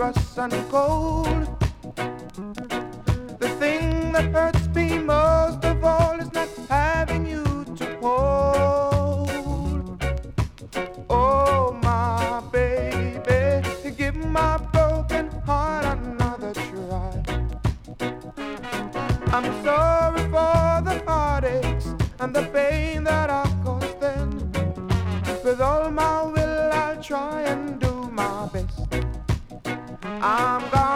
us and cold. The thing that hurts me most of all is not having you to hold. Oh, my baby, give my broken heart another try. I'm sorry for the heartaches and the pain that I caused then. With all my will I'll try and do my best. I'm gone.